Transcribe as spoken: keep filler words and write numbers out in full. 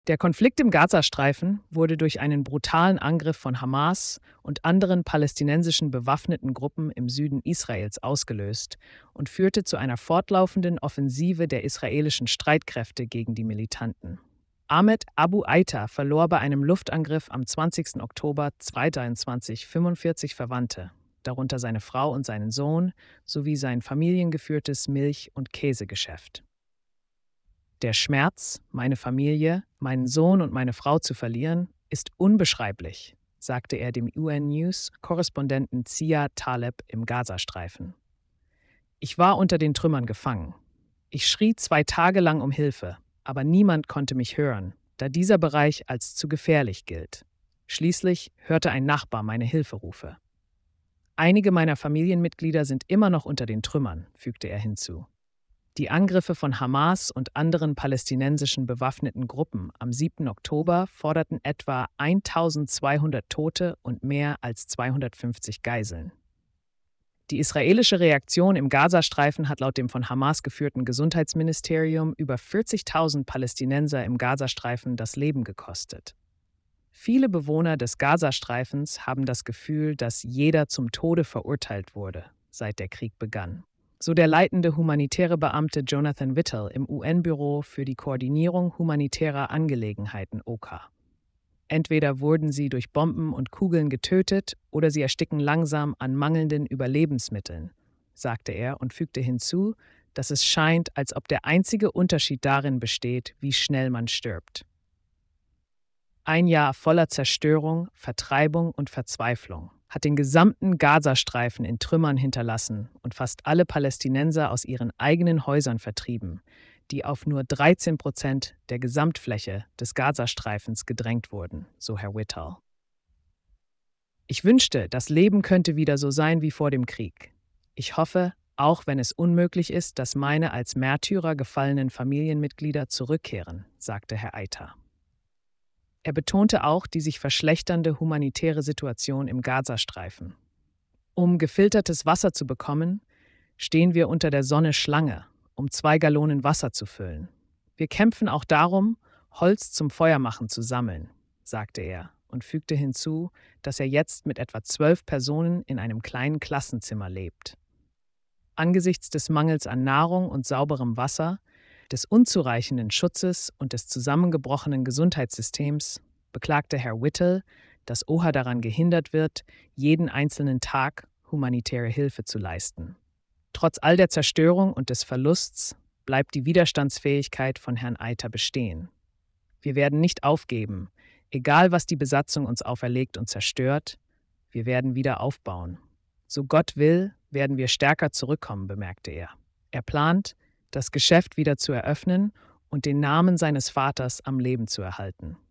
Der Konflikt im Gazastreifen wurde durch einen brutalen Angriff von Hamas und anderen palästinensischen bewaffneten Gruppen im Süden Israels ausgelöst und führte zu einer fortlaufenden Offensive der israelischen Streitkräfte gegen die Militanten. Ahmed Abu Aita verlor bei einem Luftangriff am zwanzigsten Oktober zweitausenddreiundzwanzig fünfundvierzig Verwandte, darunter seine Frau und seinen Sohn sowie sein familiengeführtes Milch- und Käsegeschäft. Der Schmerz, meine Familie, meinen Sohn und meine Frau zu verlieren, ist unbeschreiblich, sagte er dem U N-News-Korrespondenten Zia Taleb im Gazastreifen. Ich war unter den Trümmern gefangen. Ich schrie zwei Tage lang um Hilfe, aber niemand konnte mich hören, da dieser Bereich als zu gefährlich gilt. Schließlich hörte ein Nachbar meine Hilferufe. Einige meiner Familienmitglieder sind immer noch unter den Trümmern, fügte er hinzu. Die Angriffe von Hamas und anderen palästinensischen bewaffneten Gruppen am siebten Oktober forderten etwa eintausendzweihundert Tote und mehr als zweihundertfünfzig Geiseln. Die israelische Reaktion im Gazastreifen hat laut dem von Hamas geführten Gesundheitsministerium über vierzigtausend Palästinenser im Gazastreifen das Leben gekostet. Viele Bewohner des Gazastreifens haben das Gefühl, dass jeder zum Tode verurteilt wurde, seit der Krieg begann. So der leitende humanitäre Beamte Jonathan Whittle im U N-Büro für die Koordinierung humanitärer Angelegenheiten O C H A. Entweder wurden sie durch Bomben und Kugeln getötet oder sie ersticken langsam an mangelnden Überlebensmitteln, sagte er und fügte hinzu, dass es scheint, als ob der einzige Unterschied darin besteht, wie schnell man stirbt. Ein Jahr voller Zerstörung, Vertreibung und Verzweiflung hat den gesamten Gazastreifen in Trümmern hinterlassen und fast alle Palästinenser aus ihren eigenen Häusern vertrieben, die auf nur dreizehn Prozent der Gesamtfläche des Gazastreifens gedrängt wurden, so Herr Whittle. Ich wünschte, das Leben könnte wieder so sein wie vor dem Krieg. Ich hoffe, auch wenn es unmöglich ist, dass meine als Märtyrer gefallenen Familienmitglieder zurückkehren, sagte Herr Aita. Er betonte auch die sich verschlechternde humanitäre Situation im Gazastreifen. Um gefiltertes Wasser zu bekommen, stehen wir unter der Sonne Schlange, um zwei Gallonen Wasser zu füllen. Wir kämpfen auch darum, Holz zum Feuermachen zu sammeln, sagte er und fügte hinzu, dass er jetzt mit etwa zwölf Personen in einem kleinen Klassenzimmer lebt. Angesichts des Mangels an Nahrung und sauberem Wasser, des unzureichenden Schutzes und des zusammengebrochenen Gesundheitssystems beklagte Herr Whittle, dass O H A daran gehindert wird, jeden einzelnen Tag humanitäre Hilfe zu leisten. Trotz all der Zerstörung und des Verlusts bleibt die Widerstandsfähigkeit von Herrn Aita bestehen. Wir werden nicht aufgeben, egal was die Besatzung uns auferlegt und zerstört, wir werden wieder aufbauen. So Gott will, werden wir stärker zurückkommen, bemerkte er. Er plant, das Geschäft wieder zu eröffnen und den Namen seines Vaters am Leben zu erhalten.